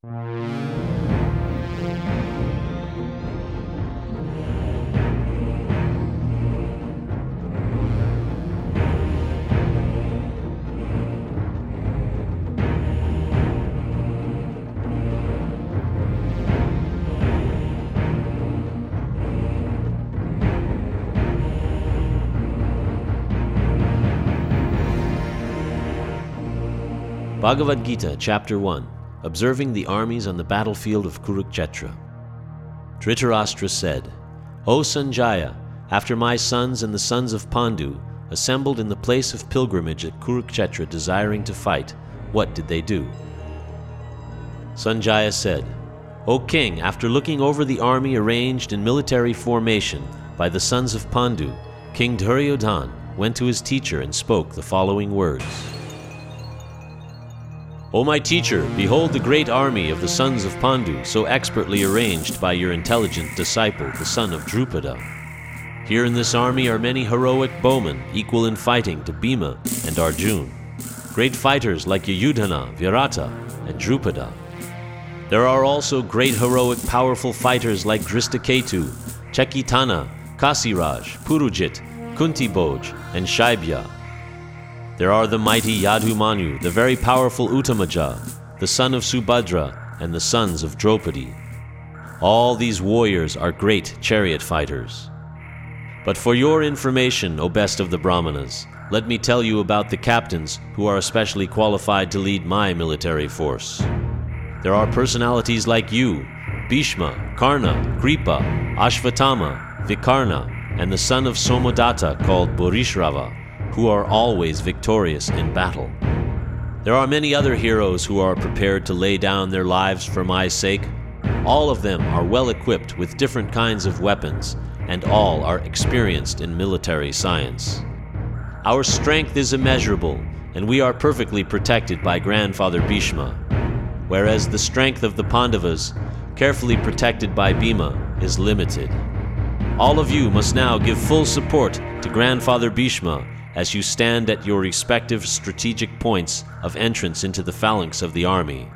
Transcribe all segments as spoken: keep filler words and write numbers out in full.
Bhagavad Gita, Chapter one, Observing the Armies on the Battlefield of Kurukshetra. Dhritarashtra said, O Sanjaya, after my sons and the sons of Pandu assembled in the place of pilgrimage at Kurukshetra desiring to fight, what did they do? Sanjaya said, O king, after looking over the army arranged in military formation by the sons of Pandu, King Duryodhana went to his teacher and spoke the following words. O my teacher, behold the great army of the sons of Pandu, so expertly arranged by your intelligent disciple, the son of Drupada. Here in this army are many heroic bowmen, equal in fighting to Bhima and Arjuna, great fighters like Yuyudhana, Virata, and Drupada. There are also great heroic powerful fighters like Drishtaketu, Chekitana, Kasiraj, Purujit, Kuntibhoj, and Shaibya. There are the mighty Yadumanu, the very powerful Uttamaja, the son of Subhadra, and the sons of Draupadi. All these warriors are great chariot fighters. But for your information, O best of the Brahmanas, let me tell you about the captains who are especially qualified to lead my military force. There are personalities like you, Bhishma, Karna, Kripa, Ashvatthama, Vikarna, and the son of Somadatta called Bharishrava, who are always victorious in battle. There are many other heroes who are prepared to lay down their lives for my sake. All of them are well equipped with different kinds of weapons, and all are experienced in military science. Our strength is immeasurable, and we are perfectly protected by Grandfather Bhishma, whereas the strength of the Pandavas, carefully protected by Bhima, is limited. All of you must now give full support to Grandfather Bhishma as you stand at your respective strategic points of entrance into the phalanx of the army.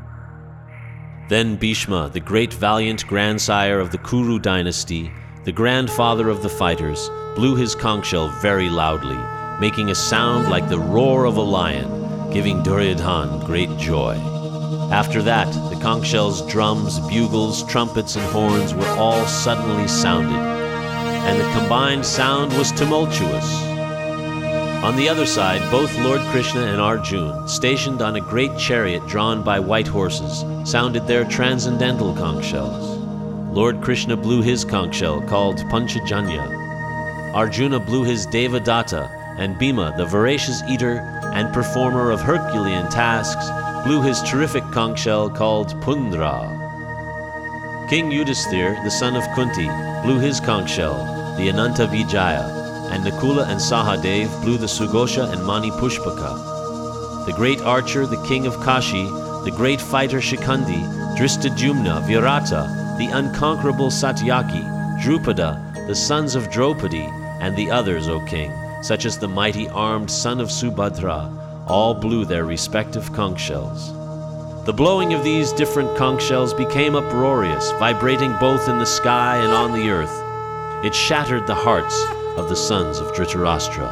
Then Bhishma, the great valiant grandsire of the Kuru dynasty, the grandfather of the fighters, blew his conch shell very loudly, making a sound like the roar of a lion, giving Duryodhana great joy. After that, the conch shells, drums, bugles, trumpets, and horns were all suddenly sounded, and the combined sound was tumultuous. On the other side, both Lord Krishna and Arjuna, stationed on a great chariot drawn by white horses, sounded their transcendental conch shells. Lord Krishna blew his conch shell, called Panchajanya. Arjuna blew his Devadatta, and Bhima, the voracious eater and performer of Herculean tasks, blew his terrific conch shell, called Pundra. King Yudhisthira, the son of Kunti, blew his conch shell, the Ananta Vijaya, and Nakula and Sahadev blew the Sugosha and Mani Pushpaka. The great archer, the king of Kashi, the great fighter Shikandi, Drishtadyumna, Virata, the unconquerable Satyaki, Drupada, the sons of Draupadi, and the others, O king, such as the mighty armed son of Subhadra, all blew their respective conch shells. The blowing of these different conch shells became uproarious, vibrating both in the sky and on the earth. It shattered the hearts of the sons of Dhritarashtra.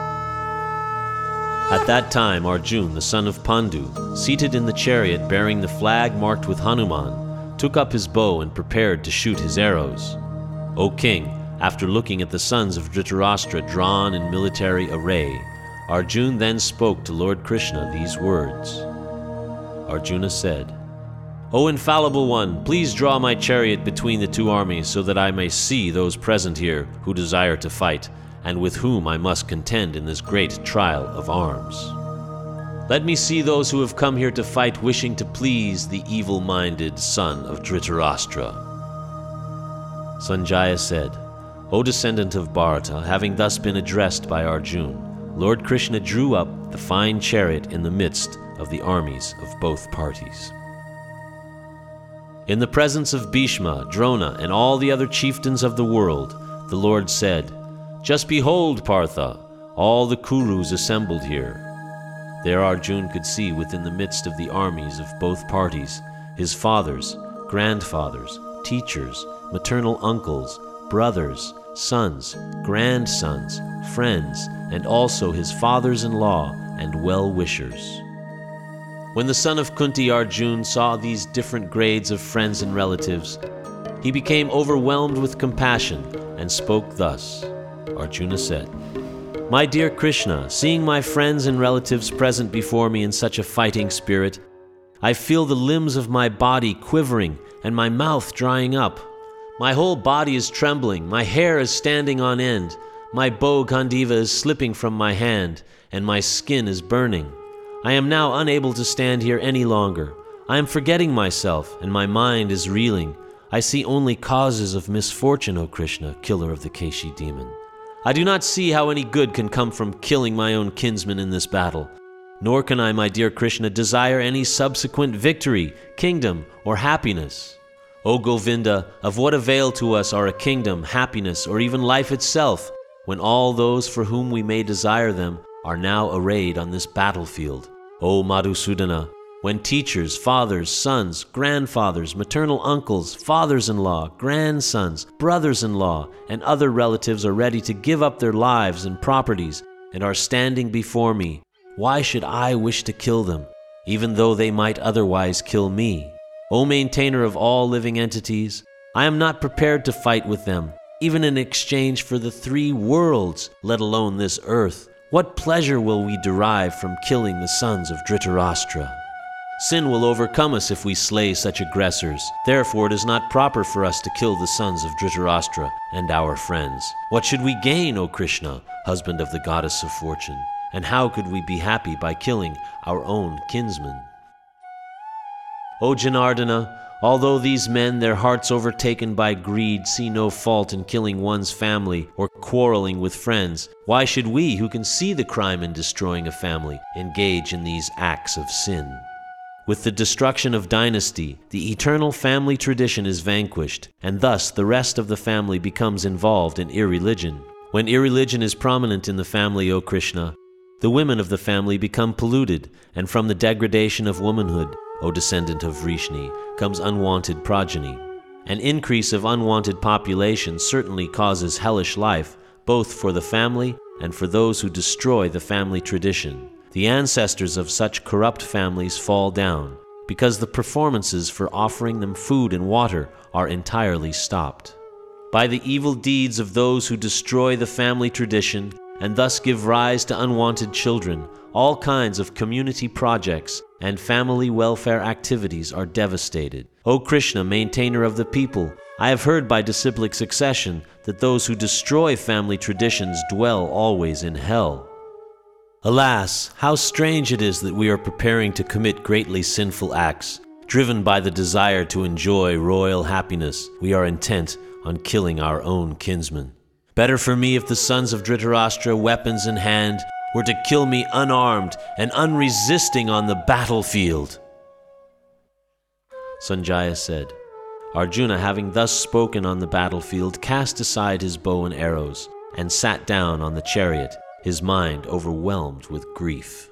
At that time, Arjuna, the son of Pandu, seated in the chariot bearing the flag marked with Hanuman, took up his bow and prepared to shoot his arrows. O king, after looking at the sons of Dhritarashtra drawn in military array, Arjuna then spoke to Lord Krishna these words. Arjuna said, O infallible one, please draw my chariot between the two armies so that I may see those present here who desire to fight, and with whom I must contend in this great trial of arms. Let me see those who have come here to fight wishing to please the evil-minded son of Dhritarashtra. Sanjaya said, O descendant of Bharata, having thus been addressed by Arjuna, Lord Krishna drew up the fine chariot in the midst of the armies of both parties. In the presence of Bhishma, Drona, and all the other chieftains of the world, the Lord said, Just behold, Partha, all the Kurus assembled here. There Arjuna could see within the midst of the armies of both parties his fathers, grandfathers, teachers, maternal uncles, brothers, sons, grandsons, friends, and also his fathers-in-law and well-wishers. When the son of Kunti Arjun saw these different grades of friends and relatives, he became overwhelmed with compassion and spoke thus. Arjuna said, "My dear Krishna, seeing my friends and relatives present before me in such a fighting spirit, I feel the limbs of my body quivering and my mouth drying up. My whole body is trembling, my hair is standing on end, my bow Gandiva is slipping from my hand, and my skin is burning. I am now unable to stand here any longer. I am forgetting myself, and my mind is reeling. I see only causes of misfortune, O Krishna, killer of the Keshi demon. I do not see how any good can come from killing my own kinsman in this battle. Nor can I, my dear Krishna, desire any subsequent victory, kingdom, or happiness. O Govinda, of what avail to us are a kingdom, happiness, or even life itself, when all those for whom we may desire them are now arrayed on this battlefield? O Madhusudana, when teachers, fathers, sons, grandfathers, maternal uncles, fathers-in-law, grandsons, brothers-in-law, and other relatives are ready to give up their lives and properties and are standing before me, why should I wish to kill them, even though they might otherwise kill me? O maintainer of all living entities, I am not prepared to fight with them, even in exchange for the three worlds, let alone this earth. What pleasure will we derive from killing the sons of Dhritarashtra? Sin will overcome us if we slay such aggressors. Therefore it is not proper for us to kill the sons of Dhritarashtra and our friends. What should we gain, O Krishna, husband of the goddess of fortune? And how could we be happy by killing our own kinsmen? O Janardana, although these men, their hearts overtaken by greed, see no fault in killing one's family or quarreling with friends, why should we, who can see the crime in destroying a family, engage in these acts of sin? With the destruction of dynasty, the eternal family tradition is vanquished, and thus the rest of the family becomes involved in irreligion. When irreligion is prominent in the family, O Krishna, the women of the family become polluted, and from the degradation of womanhood, O descendant of Vrishni, comes unwanted progeny. An increase of unwanted population certainly causes hellish life, both for the family and for those who destroy the family tradition. The ancestors of such corrupt families fall down, because the performances for offering them food and water are entirely stopped. By the evil deeds of those who destroy the family tradition, and thus give rise to unwanted children, all kinds of community projects and family welfare activities are devastated. O Krishna, maintainer of the people, I have heard by disciplic succession that those who destroy family traditions dwell always in hell. Alas, how strange it is that we are preparing to commit greatly sinful acts. Driven by the desire to enjoy royal happiness, we are intent on killing our own kinsmen. Better for me if the sons of Dhritarashtra, weapons in hand, were to kill me unarmed and unresisting on the battlefield. Sanjaya said, Arjuna, having thus spoken on the battlefield, cast aside his bow and arrows and sat down on the chariot, his mind overwhelmed with grief.